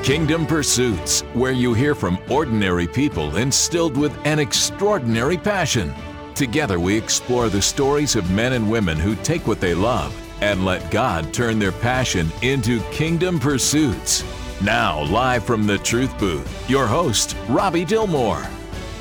Kingdom Pursuits, where you hear from ordinary people instilled with an extraordinary passion. Together we explore the stories of men and women who take what they love and let God turn their passion into Kingdom Pursuits. Now, live from the Truth Booth, your host, Robbie Dillmore.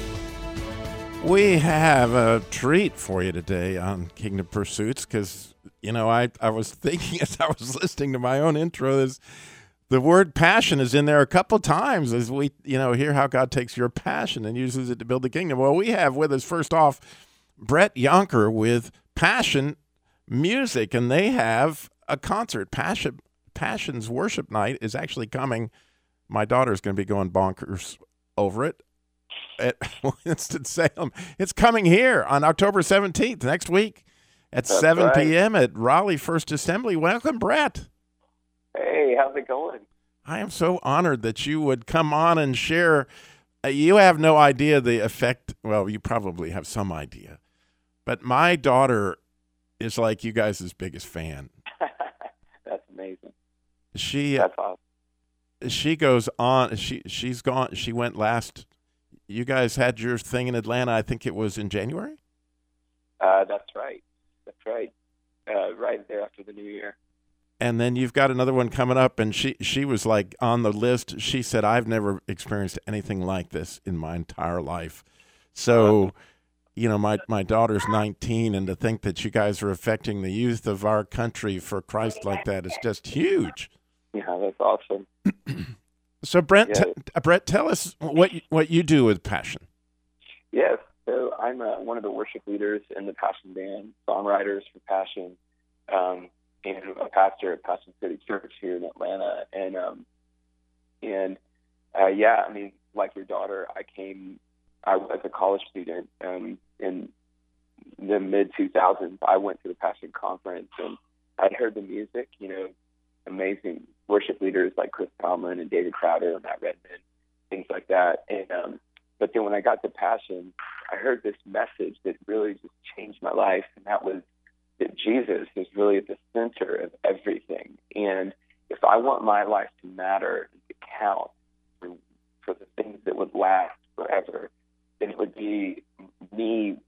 We have a treat for you today on Kingdom Pursuits because, I was thinking as I was listening to my own intro, the word passion is in there a couple times as we, hear how God takes your passion and uses it to build the kingdom. Well, we have with us, first off, Brett Yonker with Passion Music, and they have a concert. Passion's Worship Night is actually coming. My daughter's going to be going bonkers over it at Winston-Salem. It's coming here on October 17th, next week at 7 p.m. at Raleigh First Assembly. Welcome, Brett. Hey, how's it going? I am so honored that you would come on and share. You have no idea the effect. Well, you probably have some idea. But my daughter is like you guys' biggest fan. That's amazing. That's awesome. She goes on. She's gone. She went last. You guys had your thing in Atlanta. I think it was in January. That's right. Right there after the New Year. And then you've got another one coming up, and she was like on the list. She said, "I've never experienced anything like this in my entire life." So, my daughter's 19, and to think that you guys are affecting the youth of our country for Christ like that is just huge. Yeah, that's awesome. So, Brett, tell us what you do with Passion. Yes, so I'm one of the worship leaders in the Passion Band, songwriters for Passion, and a pastor at Passion City Church here in Atlanta. Like your daughter, I was a college student in the mid-2000s. I went to the Passion Conference, and I'd heard the music, amazing worship leaders like Chris Tomlin and David Crowder and Matt Redman, things like that. And but then when I got to Passion, I heard this message that really just changed my life, and that was that Jesus is really at the center of everything. And if I want my life to matter and to count for the things that would last forever, then it would be me,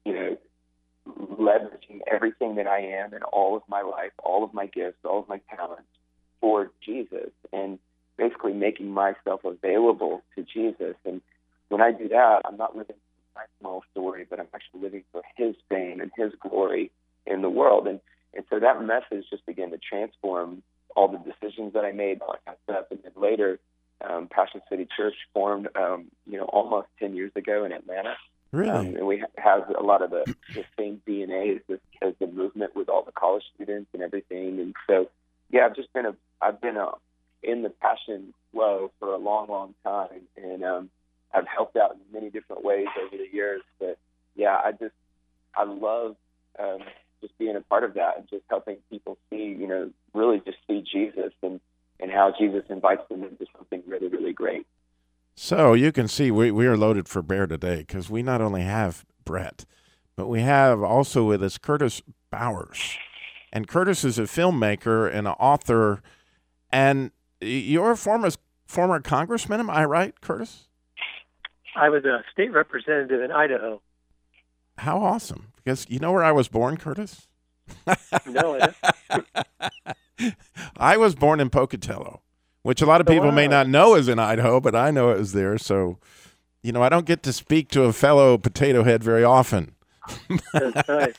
leveraging everything that I am in all of my life, all of my gifts, all of my talents for Jesus, and basically making myself available to Jesus. And when I do that, I'm not living my small story, but I'm actually living for His fame and His glory in the world. And so that message just began to transform all the decisions that I made, like I said. And then later, Passion City Church formed, almost 10 years ago in Atlanta. Really? And we have a lot of the same DNA as the movement with all the college students and everything. And so, yeah, I've been in the Passion flow for a long, long time, and I've helped out in many different ways over the years. But yeah, I love just being a part of that and just helping people see, really just see Jesus and how Jesus invites them into something really, really great. So you can see we are loaded for bear today because we not only have Brett, but we have also with us Curtis Bowers. And Curtis is a filmmaker and an author, and you're a former congressman, am I right, Curtis? I was a state representative in Idaho. How awesome. Because you know where I was born, Curtis? No, I don't. I was born in Pocatello, which a lot of people may not know is in Idaho, but I know it was there. So, I don't get to speak to a fellow potato head very often. That's right.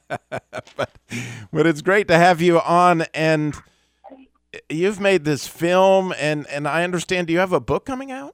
But it's great to have you on, and you've made this film, and I understand, do you have a book coming out?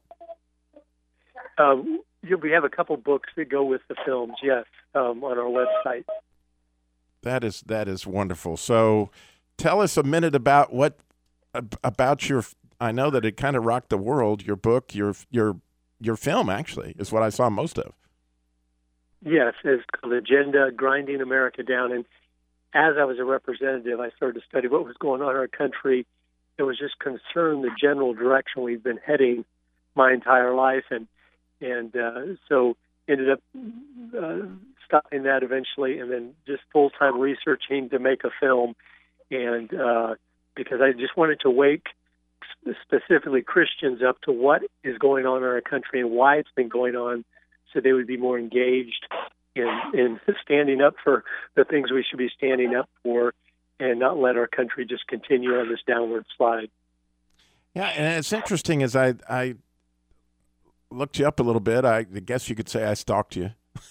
We have a couple books that go with the films, yes, on our website. That is wonderful. So tell us a minute about your, I know that it kind of rocked the world, your book, your film actually, is what I saw most of. Yes, it's called Agenda, Grinding America Down. And as I was a representative, I started to study what was going on in our country. It was just concerned the general direction we've been heading my entire life. And so ended up stopping that eventually, and then just full-time researching to make a film. And because I just wanted to wake specifically Christians up to what is going on in our country and why it's been going on, so they would be more engaged in standing up for the things we should be standing up for, and not let our country just continue on this downward slide. Yeah, and it's interesting as I looked you up a little bit. I guess you could say I stalked you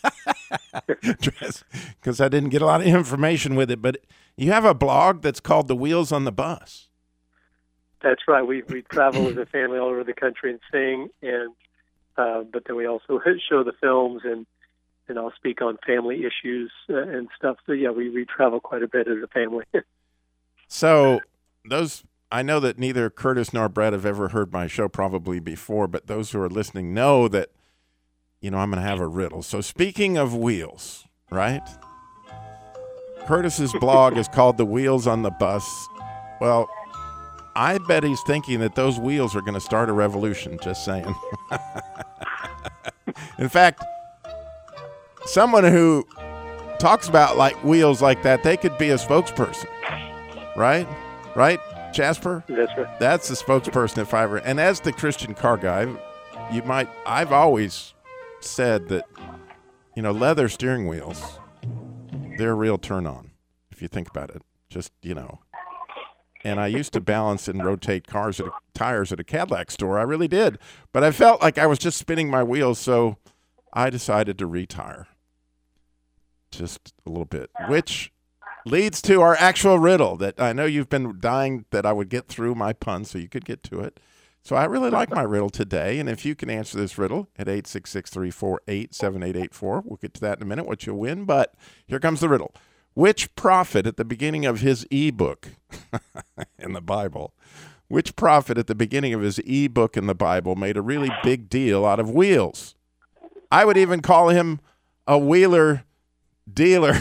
because I didn't get a lot of information with it. But you have a blog that's called The Wheels on the Bus. That's right. We travel as a family all over the country and sing, and but then we also show the films, and I'll speak on family issues and stuff. So yeah, we travel quite a bit as a family. So I know that neither Curtis nor Brett have ever heard my show probably before, but those who are listening know that, I'm going to have a riddle. So speaking of wheels, right? Curtis's blog is called The Wheels on the Bus. Well, I bet he's thinking that those wheels are going to start a revolution, just saying. In fact, someone who talks about like wheels like that, they could be a spokesperson, right? Right, Jasper? That's right. That's the spokesperson at Fiverr. And as the Christian car guy, I've always said that, leather steering wheels, they're a real turn on, if you think about it. Just, And I used to balance and rotate tires at a Cadillac store. I really did. But I felt like I was just spinning my wheels, so I decided to retire. Just a little bit, which leads to our actual riddle that I know you've been dying that I would get through my pun so you could get to it. So I really like my riddle today, and if you can answer this riddle at 866-348-7884, we'll get to that in a minute, what you'll win, but here comes the riddle. Which prophet at the beginning of his e-book in the Bible, made a really big deal out of wheels? I would even call him a wheeler dealer.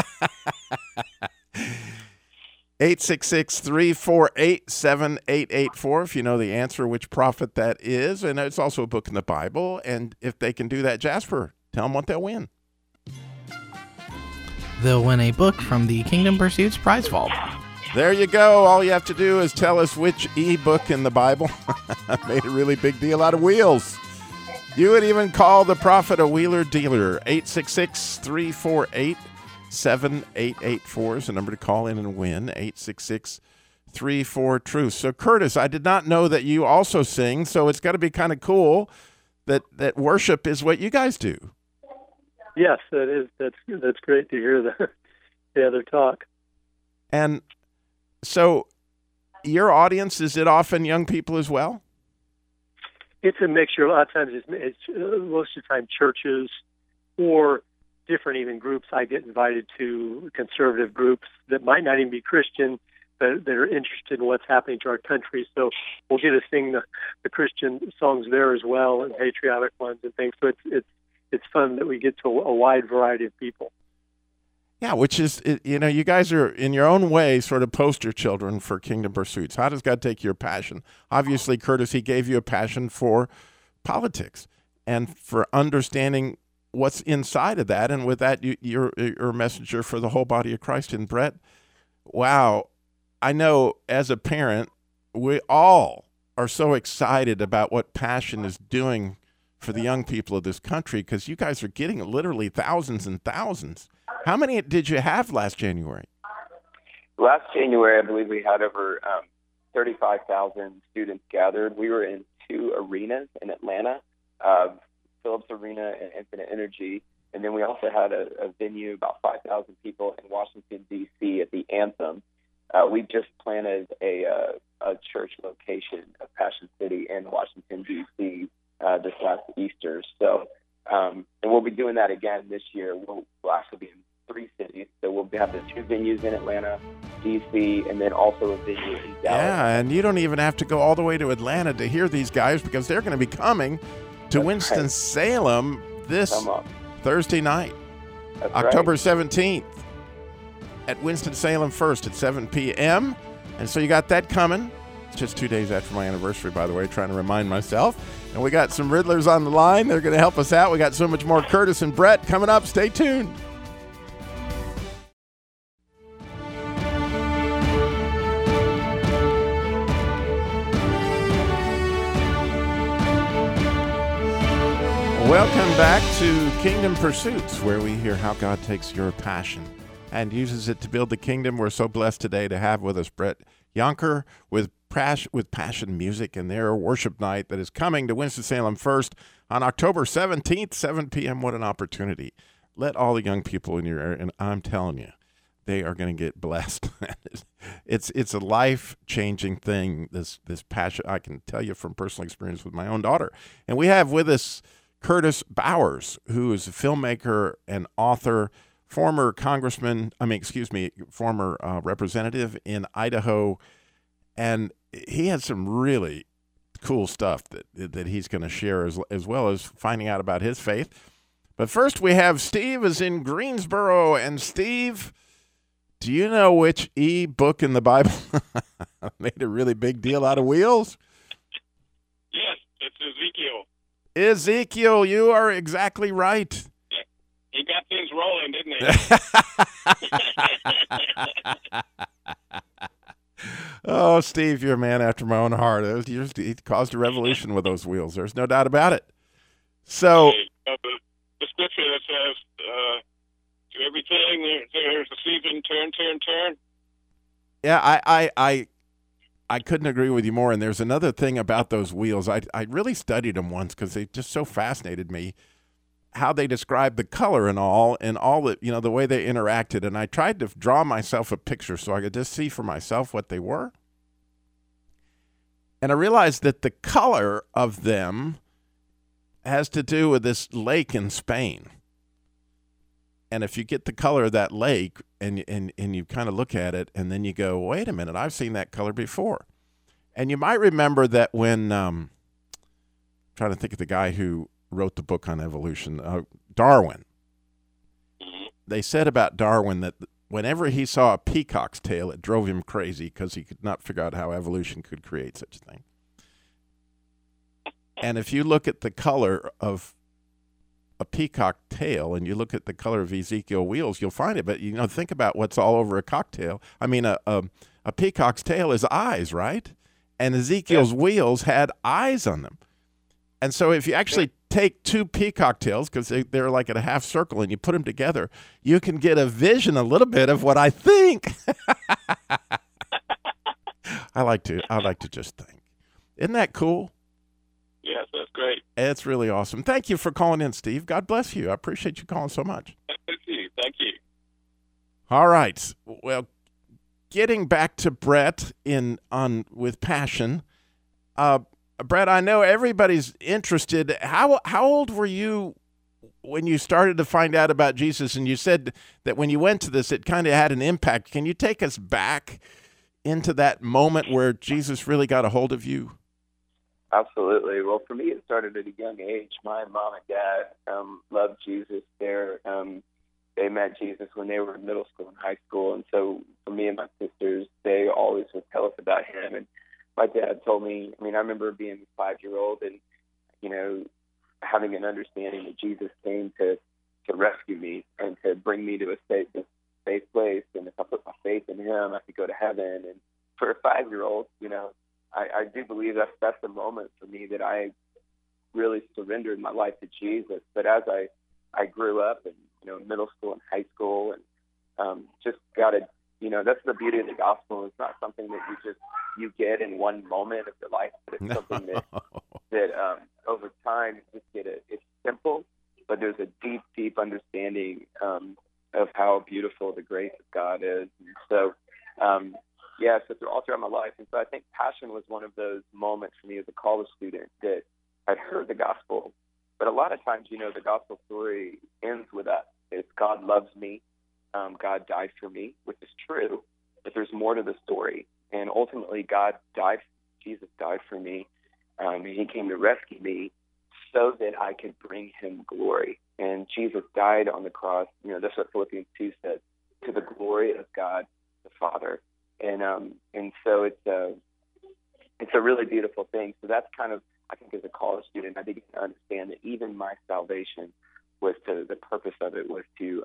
866-348-7884 if you know the answer, which prophet that is. And it's also a book in the Bible. And if they can do that, Jasper, tell them what they'll win. They'll win a book from the Kingdom Pursuits Prize Vault. There you go. All you have to do is tell us which e-book in the Bible made a really big deal out of wheels. You would even call the prophet a wheeler dealer. 866-348-7884 is the number to call in and win. 866-34-TRUTH. So, Curtis, I did not know that you also sing, so it's got to be kind of cool that worship is what you guys do. Yes, that is. That's great to hear the other talk. And so your audience, is it often young people as well? It's a mixture. A lot of times it's most of the time churches or different even groups. I get invited to conservative groups that might not even be Christian, but that are interested in what's happening to our country. So we'll get to sing the Christian songs there as well, and patriotic ones and things. So it's fun that we get to a wide variety of people. Yeah, which is, you guys are in your own way sort of poster children for Kingdom Pursuits. How does God take your passion? Obviously, Curtis, he gave you a passion for politics and for understanding what's inside of that. And with that, you're a messenger for the whole body of Christ. And Brett, wow, I know as a parent, we all are so excited about what Passion is doing for the young people of this country, because you guys are getting literally thousands and thousands. How many did you have last January? Last January, I believe we had over 35,000 students gathered. We were in 2 arenas in Atlanta, Phillips Arena and Infinite Energy. And then we also had a venue, about 5,000 people in Washington, D.C. at the Anthem. We just planted a church location of Passion City in Washington, D.C. This last Easter. So, and we'll be doing that again this year. We'll actually be in 3 cities. So we'll have the 2 venues in Atlanta, D.C., and then also a venue in Dallas. Yeah, and you don't even have to go all the way to Atlanta to hear these guys, because they're going to be coming to Winston-Salem this Thursday night, October 17th at Winston-Salem First at 7 p.m. And so you got that coming. It's just 2 days after my anniversary, by the way, trying to remind myself. And we got some Riddlers on the line. They're going to help us out. We got so much more Curtis and Brett coming up. Stay tuned. Welcome back to Kingdom Pursuits, where we hear how God takes your passion and uses it to build the kingdom. We're so blessed today to have with us Brett Yonker with Passion Music and their worship night that is coming to Winston-Salem First on October 17th, 7 p.m. What an opportunity. Let all the young people in your area, and I'm telling you, they are going to get blessed. It's a life-changing thing, this passion. I can tell you from personal experience with my own daughter. And we have with us Curtis Bowers, who is a filmmaker and author, former representative in Idaho, and he had some really cool stuff that he's going to share as well as finding out about his faith. But first we have Steve is in Greensboro, and Steve, do you know which book in the Bible made a really big deal out of wheels? Yes, it's Ezekiel. Ezekiel, you are exactly right. He got things rolling, didn't he? Oh, Steve, you're a man after my own heart. He caused a revolution with those wheels. There's no doubt about it. So, the scripture that says, to everything, there's a season, turn. Yeah, I couldn't agree with you more. And there's another thing about those wheels. I really studied them once because they just so fascinated me, how they described the color and all that, the way they interacted. And I tried to draw myself a picture so I could just see for myself what they were. And I realized that the color of them has to do with this lake in Spain. And if you get the color of that lake and you kind of look at it and then you go, wait a minute, I've seen that color before. And you might remember that when, trying to think of the guy who wrote the book on evolution, Darwin. They said about Darwin that whenever he saw a peacock's tail, it drove him crazy because he could not figure out how evolution could create such a thing. And if you look at the color of a peacock tail and you look at the color of Ezekiel wheels, you'll find it. But, think about what's all over a cocktail. I mean, a peacock's tail is eyes, right? And Ezekiel's wheels had eyes on them. And so if you actually take two peacock tails, because they're like at a half circle, and you put them together, you can get a vision a little bit of what I think. I like to just think. Isn't that cool? Yes, that's great. It's really awesome. Thank you for calling in, Steve. God bless you. I appreciate you calling so much. Thank you. All right. Well, getting back to Brett with Passion. Brett, I know everybody's interested. How old were you when you started to find out about Jesus? And you said that when you went to this, it kind of had an impact. Can you take us back into that moment where Jesus really got a hold of you? Absolutely. Well, for me, it started at a young age. My mom and dad loved Jesus. They met Jesus when they were in middle school and high school. And so for me and my sisters, they always would tell us about him. And my dad told me, I remember being a 5-year-old and, having an understanding that Jesus came to rescue me and to bring me to a safe place. And if I put my faith in him, I could go to heaven. And for a 5-year-old, I do believe that's the moment for me that I really surrendered my life to Jesus. But as I grew up and, middle school and high school and just got to, that's the beauty of the gospel. It's not something that you get in one moment of your life, but it's something that over time you just get it. It's simple, but there's a deep, deep understanding of how beautiful the grace of God is. And so, so all throughout my life. And so I think Passion was one of those moments for me as a college student that I'd heard the gospel. But a lot of times, the gospel story ends with us. It's God loves me. God died for me, which is true. But there's more to the story. And ultimately, Jesus died for me. He came to rescue me so that I could bring him glory. And Jesus died on the cross. That's what Philippians 2 says, to the glory of God the Father. And so it's a really beautiful thing. So that's kind of, I think, as a college student, I began to understand that even my salvation was the purpose of it was to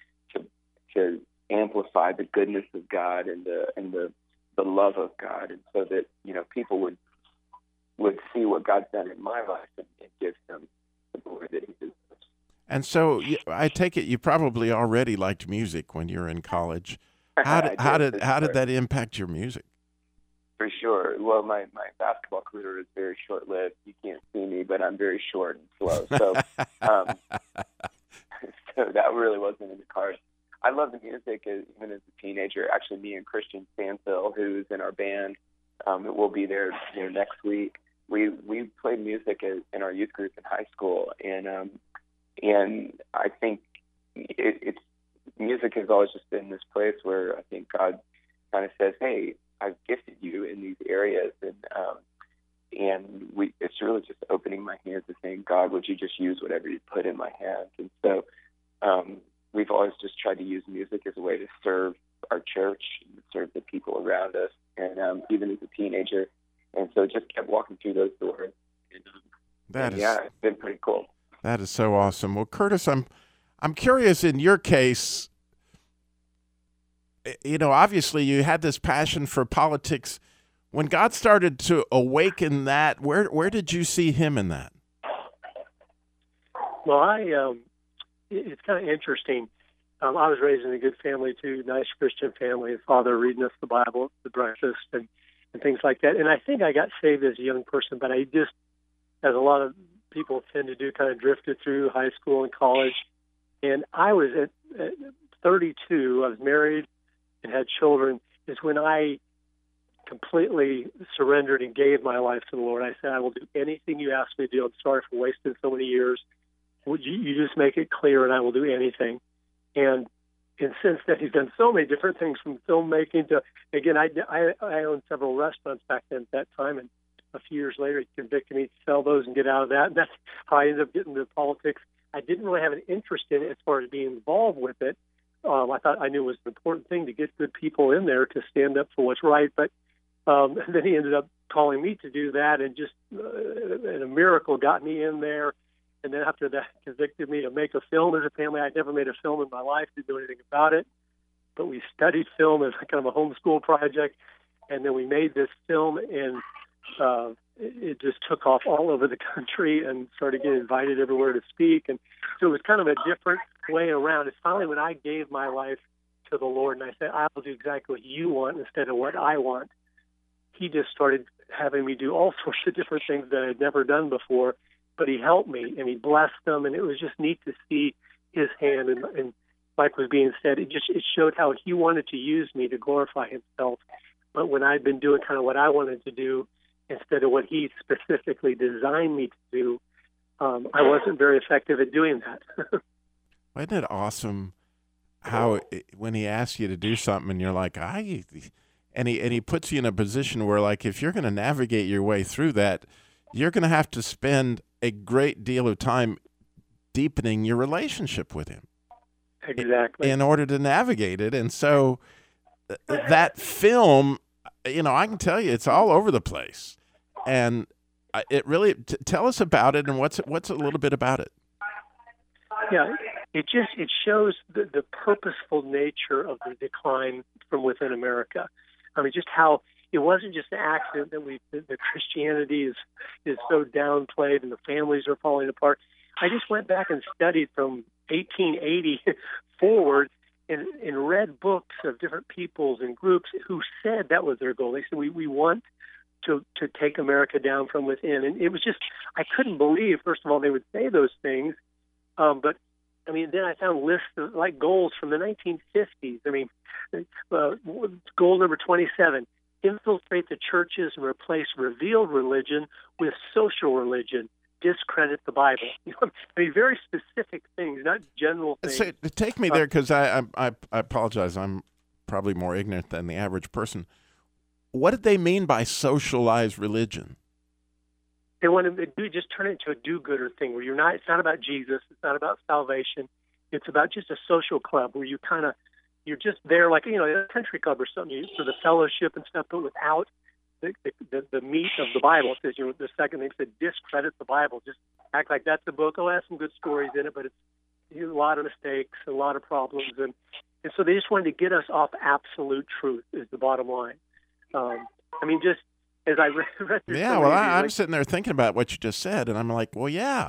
amplify the goodness of God and the love of God, and so that people would see what God's done in my life and give him the glory that he deserves. And so I take it you probably already liked music when you were in college. How did that impact your music? For sure. Well, my basketball career is very short-lived. You can't see me, but I'm very short and slow. So, so that really wasn't in the cards. I love the music even as a teenager. Actually, me and Christian Stanfill, who's in our band, will be there next week. We played music in our youth group in high school, and I think it's music has always just been this place where I think God kind of says, "Hey, I've gifted you in these areas," and it's really just opening my hands and saying, "God, would you just use whatever you put in my hands?" And so we've always just tried to use music as a way to serve our church, and serve the people around us, and even as a teenager. And so just kept walking through those doors. And, yeah, it's been pretty cool. That is so awesome. Well, Curtis, I'm curious in your case, obviously you had this passion for politics. When God started to awaken that, where did you see him in that? Well, it's kind of interesting. I was raised in a good family too, nice Christian family. Father reading us the Bible at the breakfast and things like that. And I think I got saved as a young person, but I just, as a lot of people tend to do, kind of drifted through high school and college. And I was at 32. I was married and had children. Is when I completely surrendered and gave my life to the Lord. I said, "I will do anything you ask me to do. I'm sorry for wasting so many years. Would you just make it clear, and I will do anything." And since then, he's done so many different things, from filmmaking to, again, I owned several restaurants back then at that time, and a few years later, he convicted me to sell those and get out of that. And that's how I ended up getting into politics. I didn't really have an interest in it as far as being involved with it. I knew it was an important thing to get good people in there to stand up for what's right. But then he ended up calling me to do that, and just and a miracle got me in there. And then after that, convicted me to make a film as a family. I'd never made a film in my life, didn't know anything about it. But we studied film as kind of a homeschool project. And then we made this film, and it just took off all over the country and started getting invited everywhere to speak. And so it was kind of a different way around. It's finally when I gave my life to the Lord and I said, "I will do exactly what you want instead of what I want." He just started having me do all sorts of different things that I'd never done before. But he helped me, and he blessed them, and it was just neat to see his hand. And like was being said, it showed how he wanted to use me to glorify himself. But when I'd been doing kind of what I wanted to do instead of what he specifically designed me to do, I wasn't very effective at doing that. Isn't it awesome how when he asks you to do something and you're like, and he puts you in a position where, like, if you're going to navigate your way through that, you're going to have to spend a great deal of time deepening your relationship with him. Exactly. In order to navigate it. And so that film, I can tell you it's all over the place. And it really, tell us about it, and what's a little bit about it. Yeah, it shows the purposeful nature of the decline from within America. I mean, just how it wasn't just an accident that the Christianity is so downplayed and the families are falling apart. I just went back and studied from 1880 forward and read books of different peoples and groups who said that was their goal. They said, we want to take America down from within. And it was just, I couldn't believe, first of all, they would say those things. But, I mean, then I found lists of, like, goals from the 1950s. I mean, goal number 27, infiltrate the churches and replace revealed religion with social religion. Discredit the Bible. I mean, very specific things, not general things. So, take me there, because I apologize. I'm probably more ignorant than the average person. What did they mean by socialized religion? They want to just turn it into a do-gooder thing where it's not about Jesus. It's not about salvation. It's about just a social club where you're just there like, a country club or something for the fellowship and stuff, but without the meat of the Bible. It says, the second thing said, discredit the Bible. Just act like that's a book. Oh, it has some good stories in it, but it's a lot of mistakes, a lot of problems. And so they just wanted to get us off absolute truth is the bottom line. I mean, just as I read through I'm sitting there thinking about what you just said, and I'm like, well, yeah,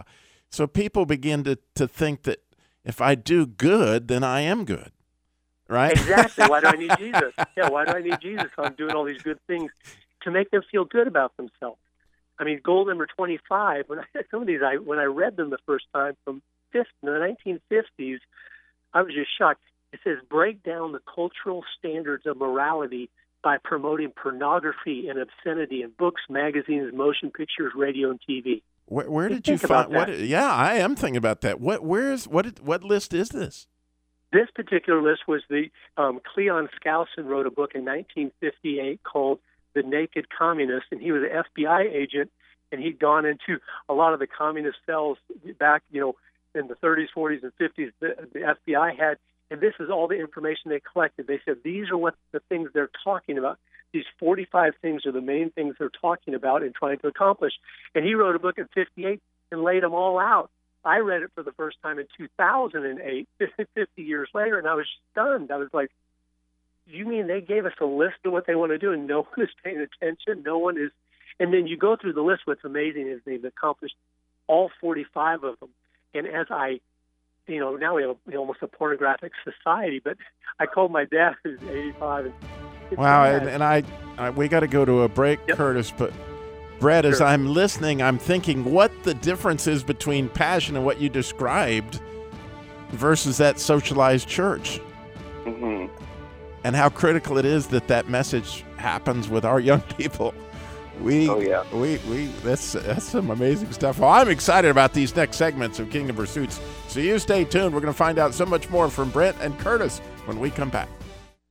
So people begin to think that if I do good, then I am good, right? Exactly. Why do I need Jesus? Yeah, why do I need Jesus? I'm doing all these good things to make them feel good about themselves. I mean, goal number 25, when I read them the first time from the 1950s, I was just shocked. It says, break down the cultural standards of morality by promoting pornography and obscenity in books, magazines, motion pictures, radio, and TV. Where did you find what? Yeah, I am thinking about that. What list is this? This particular list was the Cleon Skousen wrote a book in 1958 called The Naked Communist, and he was an FBI agent, and he'd gone into a lot of the communist cells back, in the 30s, 40s, and 50s. The FBI had, and this is all the information they collected. They said these are what the things they're talking about. These 45 things are the main things they're talking about and trying to accomplish. And he wrote a book in 58 and laid them all out. I read it for the first time in 2008, 50 years later, and I was stunned. I was like, you mean they gave us a list of what they want to do and no one is paying attention? No one is. And then you go through the list. What's amazing is they've accomplished all 45 of them. And as now we have almost a pornographic society, but I called my dad, who's 85, and wow, and we got to go to a break, yep. Curtis, but Brett, as I'm listening, I'm thinking what the difference is between Passion and what you described versus that socialized church. Mm-hmm. And how critical it is that message happens with our young people. That's some amazing stuff. Well, I'm excited about these next segments of Kingdom Pursuits. So you stay tuned. We're going to find out so much more from Brett and Curtis when we come back.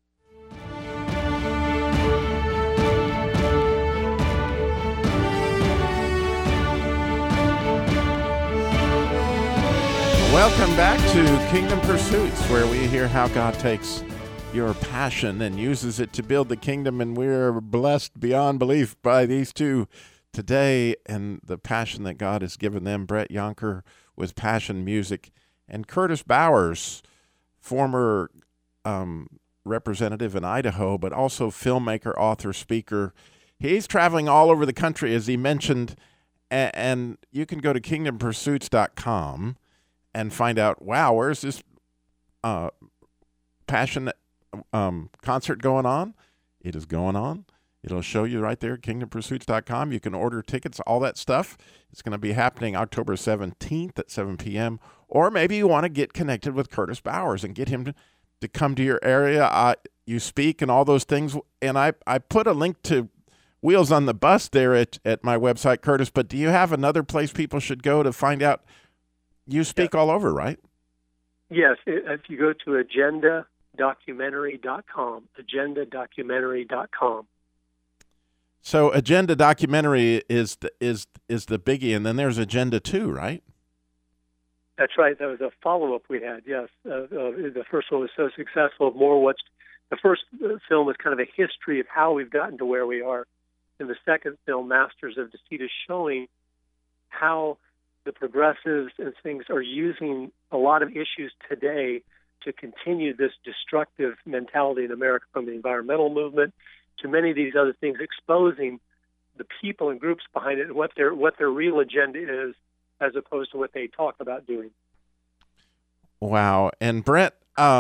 Welcome back to Kingdom Pursuits, where we hear how God takes your passion and uses it to build the kingdom, and we're blessed beyond belief by these two today and the passion that God has given them. Brett Yonker with Passion Music, and Curtis Bowers, former representative in Idaho, but also filmmaker, author, speaker. He's traveling all over the country, as he mentioned, and you can go to kingdompursuits.com and find out, wow, where's this Passion concert going on? It is going on. It'll show you right there at kingdompursuits.com. You can order tickets, all that stuff. It's going to be happening October 17th at 7 p.m. Or maybe you want to get connected with Curtis Bowers and get him to come to your area. You speak and all those things. And I put a link to Wheels on the Bus there at my website, Curtis. But do you have another place people should go to find out? You speak all over, right? Yes. If you go to agendadocumentary.com, agendadocumentary.com. So Agenda Documentary is the biggie, and then there's Agenda 2, right? That's right. That was a follow-up we had, yes. The first one was so successful. The first film was kind of a history of how we've gotten to where we are. And the second film, Masters of Deceit, is showing how the progressives and things are using a lot of issues today to continue this destructive mentality in America, from the environmental movement to many of these other things, exposing the people and groups behind it and what their real agenda is, as opposed to what they talk about doing. Wow. And Brett,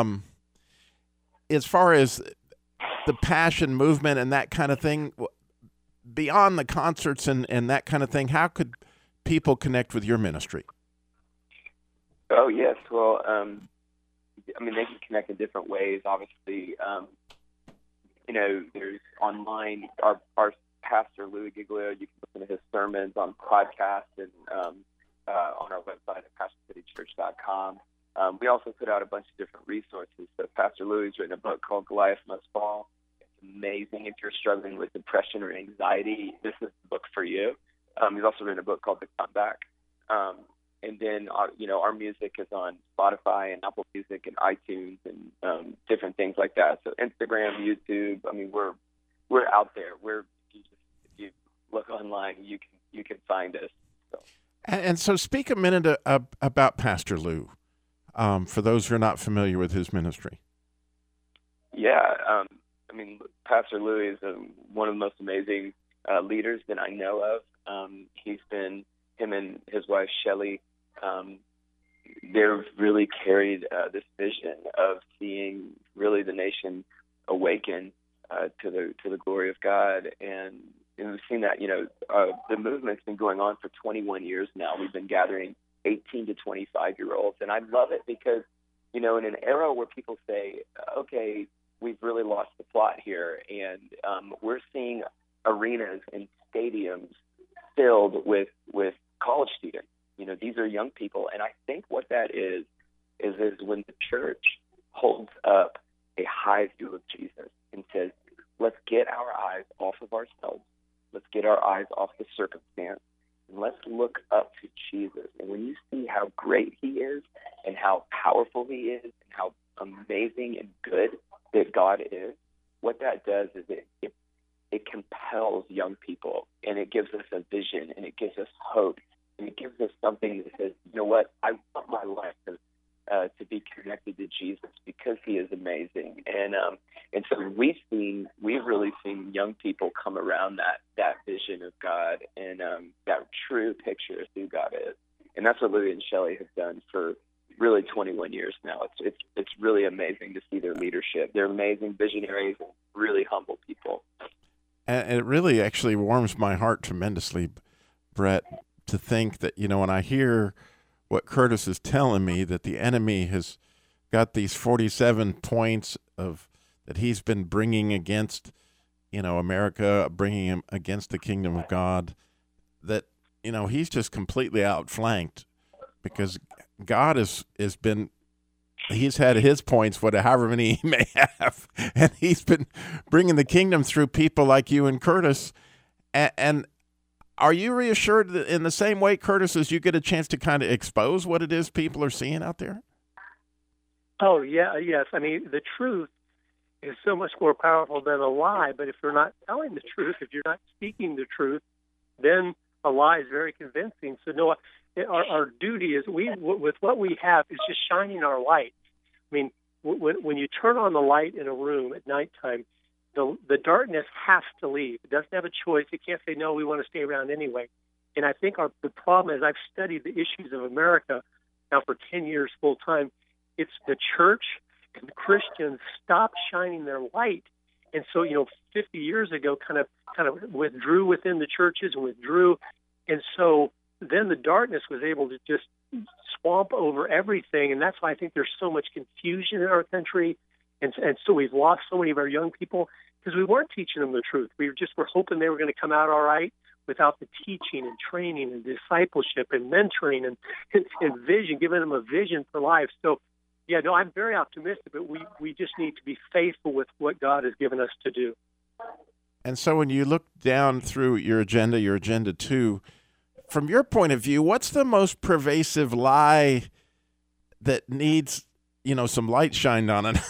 as far as the Passion movement and that kind of thing, beyond the concerts and that kind of thing, how could people connect with your ministry? Oh, yes. Well, they can connect in different ways. Obviously, there's online. Our pastor, Louis Giglio, you can listen to his sermons on podcasts and on our website at PassionCityChurch.com. We also put out a bunch of different resources. So Pastor Louis has written a book called Goliath Must Fall. It's amazing. If you're struggling with depression or anxiety, this is the book for you. He's also written a book called The Comeback. And then, our music is on Spotify and Apple Music and iTunes and different things like that. So Instagram, YouTube. We're out there. If you look online, you can find us. So. And so, speak a minute about Pastor Lou, for those who are not familiar with his ministry. Yeah, Pastor Lou is one of the most amazing leaders that I know of. Him and his wife Shelley they've really carried this vision of seeing really the nation awaken to the glory of God. And we've seen that, the movement's been going on for 21 years now. We've been gathering 18 to 25-year-olds. And I love it because, in an era where people say, okay, we've really lost the plot here, and we're seeing arenas and stadiums filled with college students. These are young people, and I think what that is when the church holds up a high view of Jesus and says, let's get our eyes off of ourselves, let's get our eyes off the circumstance, and let's look up to Jesus. And when you see how great he is and how powerful he is and how amazing and good that God is, what that does is it compels young people, and it gives us a vision, and it gives us hope, and it gives us something that says, you know what, I want my life to be connected to Jesus because he is amazing. And so we've really seen young people come around that vision of God and that true picture of who God is. And that's what Louie and Shelley have done for really 21 years now. It's really amazing to see their leadership. They're amazing visionaries and really humble people. And it really actually warms my heart tremendously, Brett, to think that, when I hear what Curtis is telling me, that the enemy has got these 47 points that he's been bringing against, America, bringing him against the kingdom of God, that, he's just completely outflanked because God he's had his points, however many he may have, and he's been bringing the kingdom through people like you and Curtis. And are you reassured that in the same way, Curtis, as you get a chance to kind of expose what it is people are seeing out there? Oh, yeah, yes. I mean, the truth is so much more powerful than a lie, but if you're not telling the truth, if you're not speaking the truth, then a lie is very convincing. So, no, our duty is, with what we have, is just shining our light. I mean, when you turn on the light in a room at nighttime, the darkness has to leave. It doesn't have a choice. It can't say, no, we want to stay around anyway. And I think the problem is, I've studied the issues of America now for 10 years full time. It's the church and the Christians stopped shining their light. And so, 50 years ago, kind of withdrew within the churches and withdrew. And so then the darkness was able to just swamp over everything. And that's why I think there's so much confusion in our country. And so we've lost so many of our young people because we weren't teaching them the truth. We were hoping they were going to come out all right without the teaching and training and discipleship and mentoring and vision, giving them a vision for life. So, yeah, no, I'm very optimistic, but we just need to be faithful with what God has given us to do. And so when you look down through your agenda 2, from your point of view, what's the most pervasive lie that needs, some light shined on it?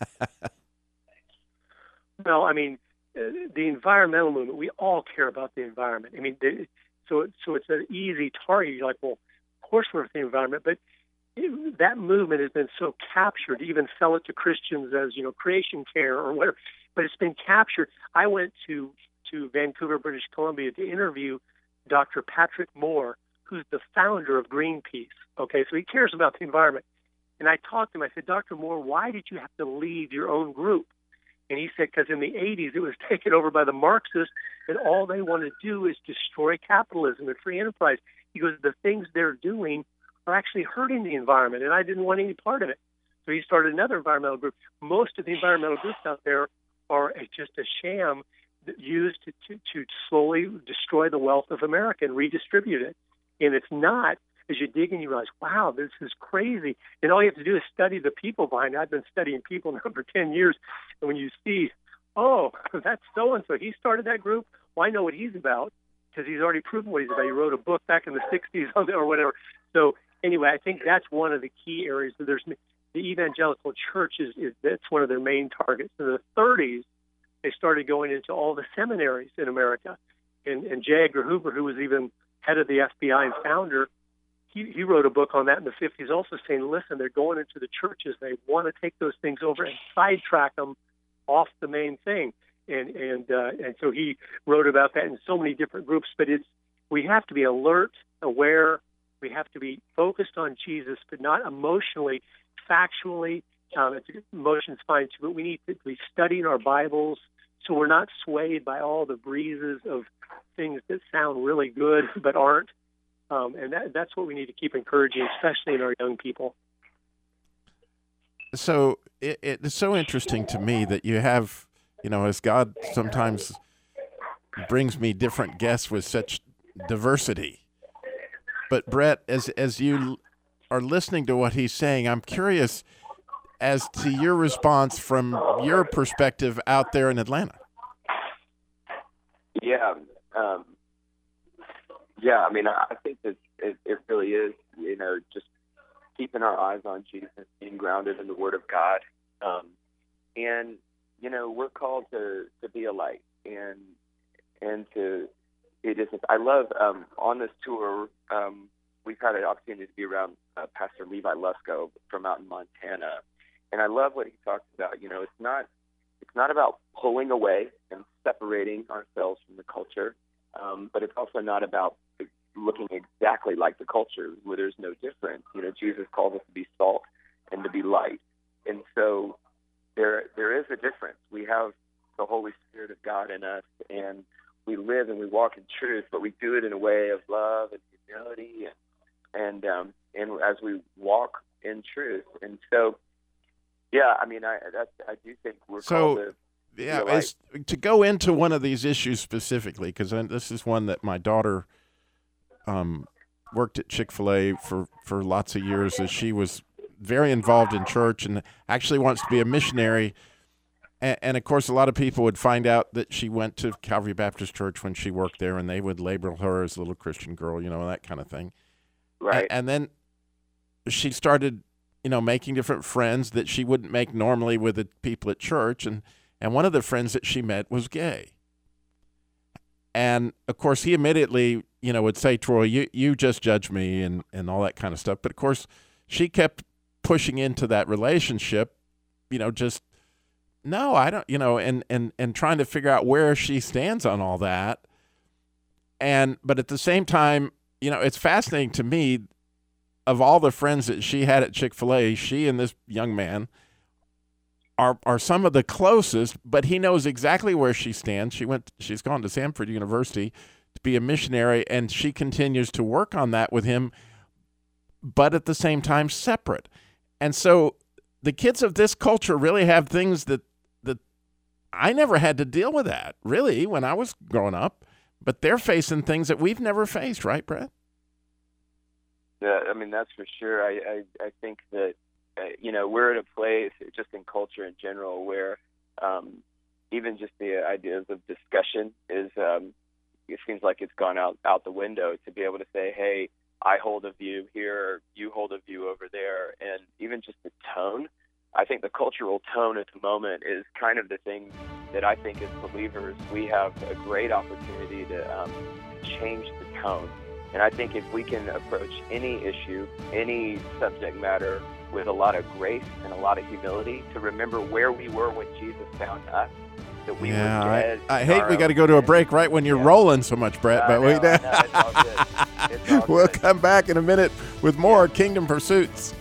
Well, I mean, the environmental movement, we all care about the environment. I mean, so it's an easy target. You're like, well, of course we're with the environment, but that movement has been so captured, to even sell it to Christians as, creation care or whatever, but it's been captured. I went to Vancouver, British Columbia to interview Dr. Patrick Moore, who's the founder of Greenpeace. Okay, so he cares about the environment. And I talked to him. I said, Dr. Moore, why did you have to leave your own group? And he said, because in the 80s, it was taken over by the Marxists, and all they want to do is destroy capitalism and free enterprise. He goes, the things they're doing are actually hurting the environment, and I didn't want any part of it. So he started another environmental group. Most of the environmental groups out there are just a sham used to slowly destroy the wealth of America and redistribute it. And it's not, as you dig in, you realize, wow, this is crazy. And all you have to do is study the people behind it. I've been studying people now for 10 years. And when you see, oh, that's so-and-so, he started that group, well, I know what he's about because he's already proven what he's about. He wrote a book back in the 60s or whatever. So anyway, I think that's one of the key areas. So there's the evangelical church that's one of their main targets. In the 30s, they started going into all the seminaries in America. And J. Edgar Hoover, who was even head of the FBI and founder, he wrote a book on that in the 50s also saying, listen, they're going into the churches. They want to take those things over and sidetrack them off the main thing. And so he wrote about that in so many different groups. But we have to be alert, aware, We have to be focused on Jesus, but not emotionally, factually. Emotion's fine too, but we need to be studying our Bibles so we're not swayed by all the breezes of things that sound really good but aren't. And that's what we need to keep encouraging, especially in our young people. So it's so interesting to me that you have, as God sometimes brings me different guests with such diversity. But Brett, as you are listening to what he's saying, I'm curious as to your response from your perspective out there in Atlanta. Yeah. I mean, I think that it really is, just keeping our eyes on Jesus, being grounded in the Word of God. And, we're called to be a light and to be distant. I love, on this tour, we've had an opportunity to be around Pastor Levi Lusko from out in Montana. And I love what he talks about. It's not about pulling away and separating ourselves from the culture, but it's also not about looking exactly like the culture where there's no difference. Jesus calls us to be salt and to be light. And so there is a difference. We have the Holy Spirit of God in us, and we live and we walk in truth, but we do it in a way of love and humility and as we walk in truth. And so, yeah, I mean, I do think we're called to. Yeah, to go into one of these issues specifically, because this is one that my daughter worked at Chick-fil-A for lots of years, as she was very involved in church and actually wants to be a missionary. And of course, a lot of people would find out that she went to Calvary Baptist Church when she worked there, and they would label her as a little Christian girl, that kind of thing. Right. And then she started, making different friends that she wouldn't make normally with the people at church. And one of the friends that she met was gay. And, of course, he immediately, would say, Troy, you just judge me and all that kind of stuff. But, of course, she kept pushing into that relationship, just, no, I don't, and trying to figure out where she stands on all that. But at the same time, it's fascinating to me, of all the friends that she had at Chick-fil-A, she and this young man are some of the closest, but he knows exactly where she stands. She's gone to Samford University to be a missionary, and she continues to work on that with him, but at the same time separate. And so the kids of this culture really have things that I never had to deal with that, really, when I was growing up, but they're facing things that we've never faced, right, Brett? Yeah, I mean, that's for sure. I think that, we're at a place just in culture in general where even just the ideas of discussion is, it seems like it's gone out the window to be able to say, hey, I hold a view here, you hold a view over there. And even just the tone, I think the cultural tone at the moment is kind of the thing that I think as believers, we have a great opportunity to change the tone. And I think if we can approach any issue, any subject matter with a lot of grace and a lot of humility, to remember where we were when Jesus found us, that we were dead. I hate we got to go to a break right when you're rolling so much, Brett. But it's all good. It's all we'll good. come back in a minute with more Kingdom Pursuits.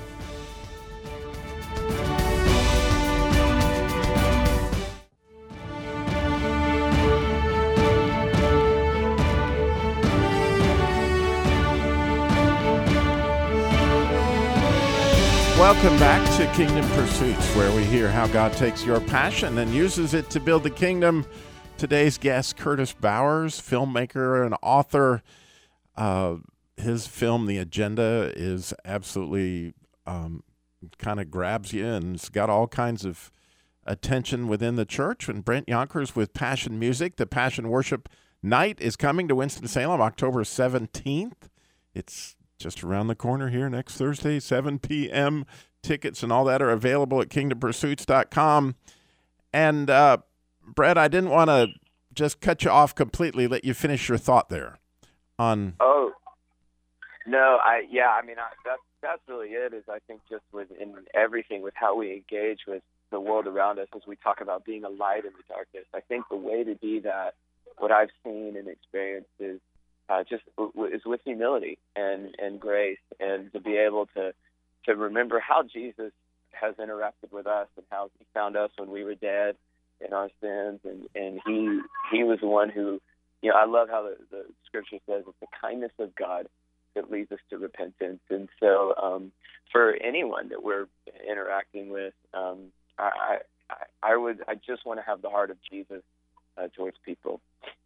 Welcome back to Kingdom Pursuits, where we hear how God takes your passion and uses it to build the kingdom. Today's guest, Curtis Bowers, filmmaker and author. His film, The Agenda, is absolutely kind of grabs you, and it's got all kinds of attention within the church. And Brent Yonkers with Passion Music. The Passion Worship Night is coming to Winston-Salem October 17th. It's just around the corner here next Thursday, 7 p.m. Tickets and all that are available at kingdompursuits.com. And, Brett, I didn't want to just cut you off completely, let you finish your thought there on. Oh, no, that's really it, is I think just in everything with how we engage with the world around us as we talk about being a light in the darkness. I think the way to be that, what I've seen and experienced is is with humility and grace, and to be able to remember how Jesus has interacted with us and how he found us when we were dead in our sins, and he was the one who, I love how the scripture says it's the kindness of God that leads us to repentance. And so for anyone that we're interacting with, I just want to have the heart of Jesus towards people.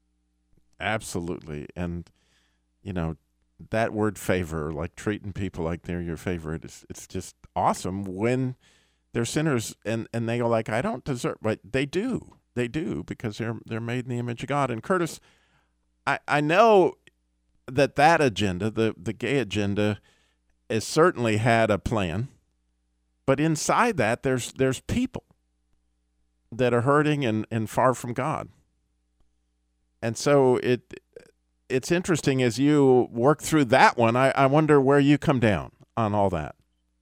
Absolutely. And, that word favor, like treating people like they're your favorite, it's just awesome when they're sinners and they go like, I don't deserve, but they do, because they're made in the image of God. And Curtis, I know that agenda, the gay agenda, has certainly had a plan, but inside that there's people that are hurting and far from God. And so it's interesting as you work through that one. I wonder where you come down on all that.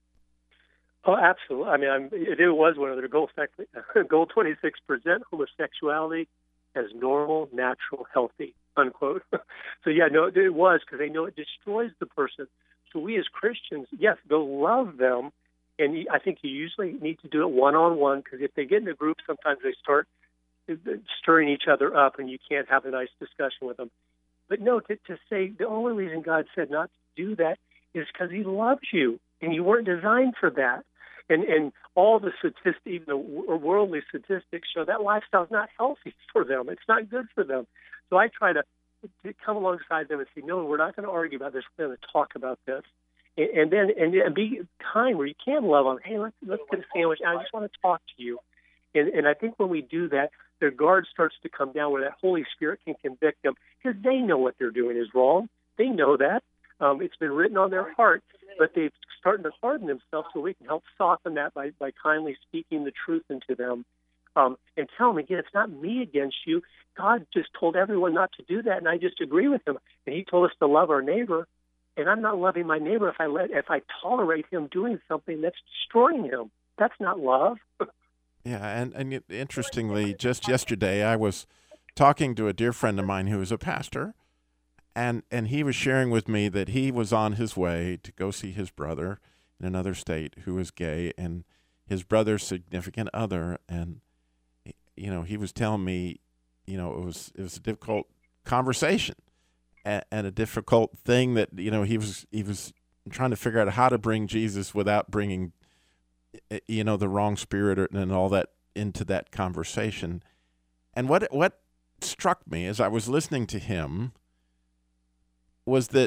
Oh, absolutely. I mean, it was one of their goal 26, present homosexuality as normal, natural, healthy, unquote. So, yeah, no, it was, because they know it destroys the person. So we as Christians, yes, go love them. And I think you usually need to do it one-on-one, because if they get in a group, sometimes they start stirring each other up, and you can't have a nice discussion with them. But no, to say the only reason God said not to do that is because he loves you, and you weren't designed for that. And all the statistics, even the worldly statistics, show that lifestyle's not healthy for them. It's not good for them. So I try to come alongside them and say, no, we're not going to argue about this. We're going to talk about this. And then be kind where you can love them. Hey, let's get a sandwich. I just want to talk to you. And I think when we do that, their guard starts to come down, where that Holy Spirit can convict them, because they know what they're doing is wrong. They know that. It's been written on their heart, but they're starting to harden themselves, so we can help soften that by kindly speaking the truth into them, and tell them, again, it's not me against you. God just told everyone not to do that, and I just agree with him. And he told us to love our neighbor, and I'm not loving my neighbor if I tolerate him doing something that's destroying him. That's not love. Yeah, and interestingly, just yesterday I was talking to a dear friend of mine who is a pastor, and he was sharing with me that he was on his way to go see his brother in another state who is gay, and his brother's significant other, and he was telling me, it was a difficult conversation and a difficult thing that he was trying to figure out how to bring Jesus without bringing the wrong spirit and all that into that conversation. And what struck me as I was listening to him was that,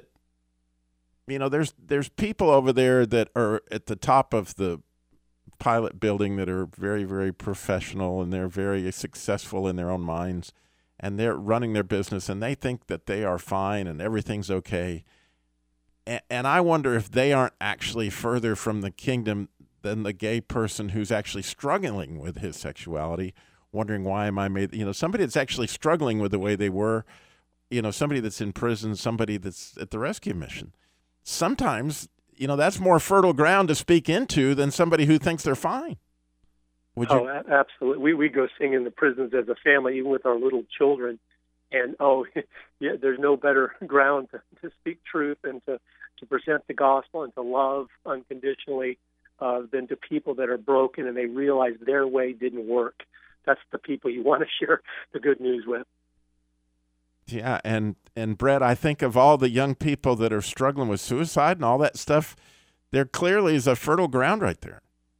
there's people over there that are at the top of the Pilot building that are very, very professional, and they're very successful in their own minds, and they're running their business, and they think that they are fine and everything's okay. And I wonder if they aren't actually further from the kingdom than the gay person who's actually struggling with his sexuality, wondering, why am I made? Somebody that's actually struggling with the way they were, somebody that's in prison, somebody that's at the rescue mission. Sometimes, that's more fertile ground to speak into than somebody who thinks they're fine. Would you? Oh, absolutely. We go sing in the prisons as a family, even with our little children. And, yeah, there's no better ground to speak truth and to present the gospel and to love unconditionally than to people that are broken and they realize their way didn't work. That's the people you want to share the good news with. Yeah, and Brett, I think of all the young people that are struggling with suicide and all that stuff, there clearly is a fertile ground right there.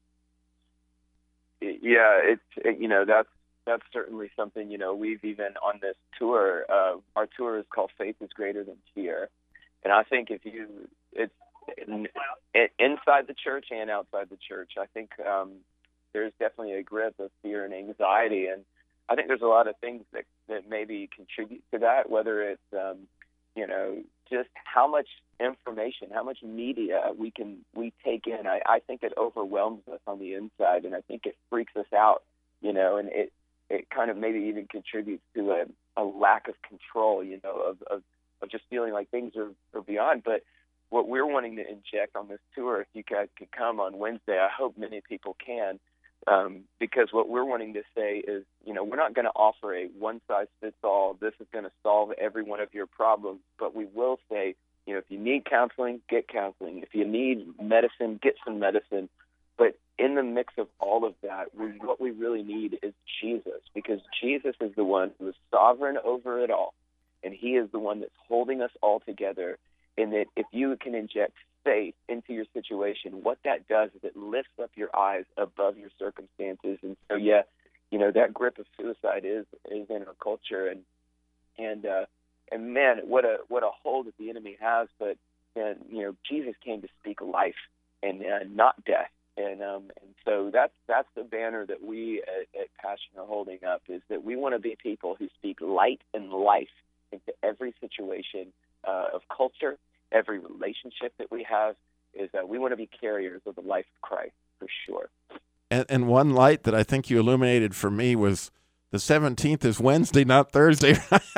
Yeah, that's certainly something, we've even on this tour, our tour is called Faith is Greater Than Fear. And I think it's inside the church and outside the church, I think there's definitely a grip of fear and anxiety. And I think there's a lot of things that maybe contribute to that, whether it's, just how much information, how much media we take in. I think it overwhelms us on the inside, and I think it freaks us out, and it kind of maybe even contributes to a lack of control, of just feeling like things are beyond. But what we're wanting to inject on this tour, if you guys could come on Wednesday, I hope many people can, Because what we're wanting to say is, we're not going to offer a one-size-fits-all, this is going to solve every one of your problems, but we will say, if you need counseling, get counseling. If you need medicine, get some medicine. But in the mix of all of that, what we really need is Jesus, because Jesus is the one who is sovereign over it all, and he is the one that's holding us all together, and that if you can inject faith into your situation, what that does is it lifts up your eyes above your circumstances. And so, that grip of suicide is in our culture, and man, what a hold that the enemy has. But Jesus came to speak life and not death, and so that's the banner that we at Passion are holding up, is that we want to be people who speak light and life into every situation of culture. Every relationship that we have is that we want to be carriers of the life of Christ, for sure. And one light that I think you illuminated for me was the 17th is Wednesday, not Thursday.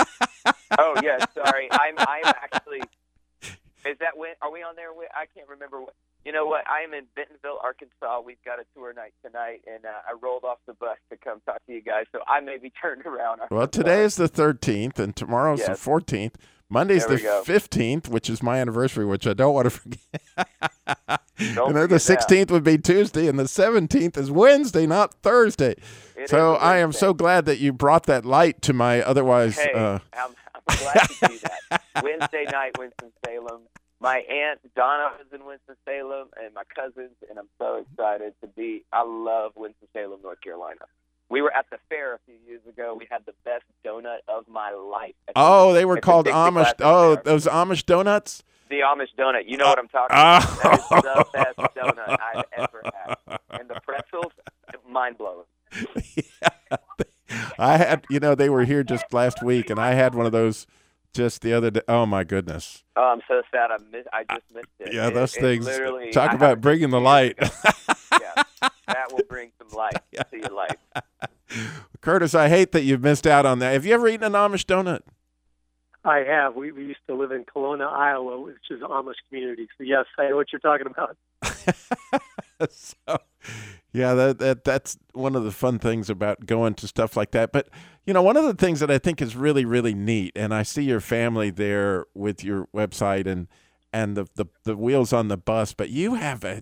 Oh, yeah, sorry. I'm actually, is that when, are we on there? I can't remember. You know what? I'm in Bentonville, Arkansas. We've got a tour night tonight, and I rolled off the bus to come talk to you guys, so I may be turned around. Well, today is the 13th, and tomorrow's the 14th. Monday's the 15th, which is my anniversary, which I don't want to forget. And then the 16th would be Tuesday, and the 17th is Wednesday, not Thursday. So I am so glad that you brought that light to my otherwise. Hey, I'm glad to do that. Wednesday night, Winston-Salem. My aunt Donna was in Winston-Salem, and my cousins, and I'm so excited to be. I love Winston-Salem, North Carolina. We were at the fair a few years ago. We had the best donut of my life. Oh, they were called Amish. Oh, those Amish donuts? The Amish donut. You know what I'm talking about. That is the best donut I've ever had. And the pretzels, mind-blowing. Yeah. I had, they were here just last week, and I had one of those just the other day. Oh, my goodness. Oh, I'm so sad. I just missed it. Yeah, those things. Talk about bringing the light. Yeah, that will bring some light to your life. Curtis, I hate that you've missed out on that. Have you ever eaten an Amish donut? I have. We used to live in Kelowna, Iowa, which is an Amish community. So, yes, I know what you're talking about. So, yeah, that's one of the fun things about going to stuff like that. But, one of the things that I think is really, really neat, and I see your family there with your website and the wheels on the bus, but you have a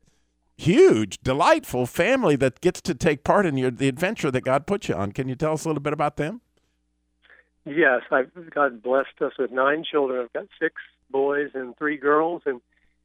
huge, delightful family that gets to take part in the adventure that God put you on. Can you tell us a little bit about them? Yes, God blessed us with 9 children. I've got 6 boys and 3 girls, and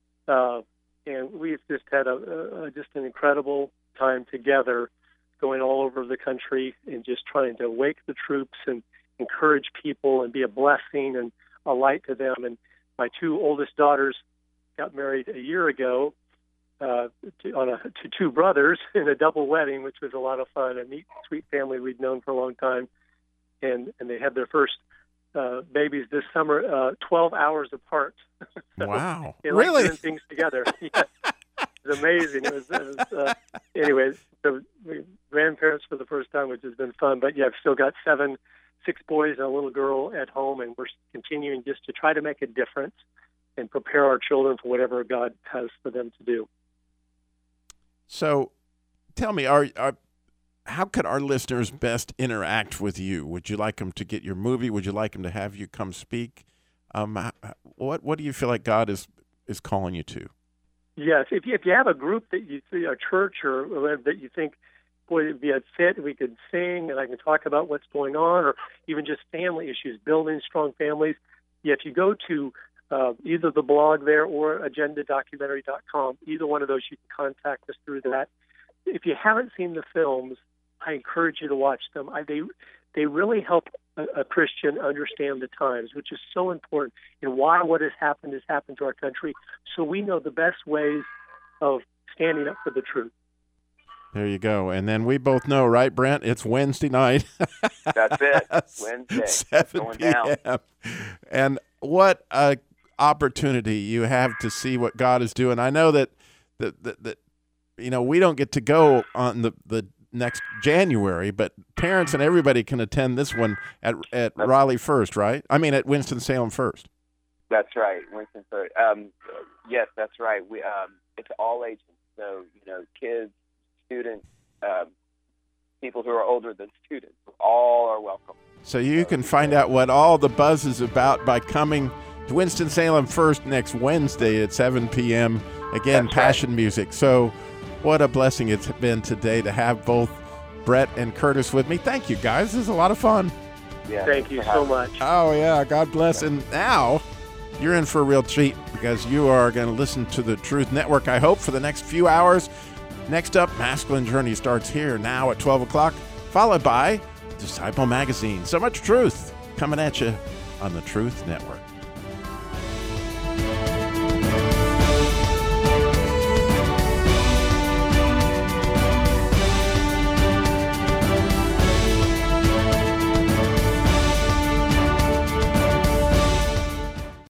we've just had just an incredible time together, going all over the country and just trying to wake the troops and encourage people and be a blessing and a light to them. And my 2 oldest daughters got married a year ago to 2 brothers in a double wedding, which was a lot of fun. A neat, sweet family we'd known for a long time. And they had their first babies this summer, 12 hours apart. So wow! they really? Doing things together. Yeah. It was amazing. It was anyways. So we grandparents for the first time, which has been fun. But yeah, I've still got 6 boys and a little girl at home, and we're continuing just to try to make a difference and prepare our children for whatever God has for them to do. So, tell me, how could our listeners best interact with you? Would you like them to get your movie? Would you like them to have you come speak? What do you feel like God is calling you to? Yes, if you have a group that you see, a church or that you think, boy, it'd be a fit, we could sing and I can talk about what's going on, or even just family issues, building strong families. Yeah, if you go to either the blog there or agendadocumentary.com, either one of those, you can contact us through that. If you haven't seen the films, I encourage you to watch them. They really help a Christian understand the times, which is so important, and why what has happened to our country, so we know the best ways of standing up for the truth. There you go. And then we both know, right, Brent? It's Wednesday night. That's it. Wednesday. 7 going p.m. down. And what a opportunity you have to see what God is doing. I know that we don't get to go on the next January, but parents and everybody can attend this one at Raleigh first, right? I mean, at Winston-Salem first. That's right, Winston first. Yes, that's right. We it's all ages, so kids, students, people who are older than students. All are welcome. So you can find out what all the buzz is about by coming to Winston-Salem First next Wednesday at 7 p.m. Again, That's Passion right. Music. So what a blessing it's been today to have both Brett and Curtis with me. Thank you, guys. This is a lot of fun. Yeah, Thank you so much. Oh, yeah. God bless. And now you're in for a real treat because you are going to listen to the Truth Network, I hope, for the next few hours. Next up, Masculine Journey starts here now at 12 o'clock, followed by Disciple Magazine. So much truth coming at you on the Truth Network.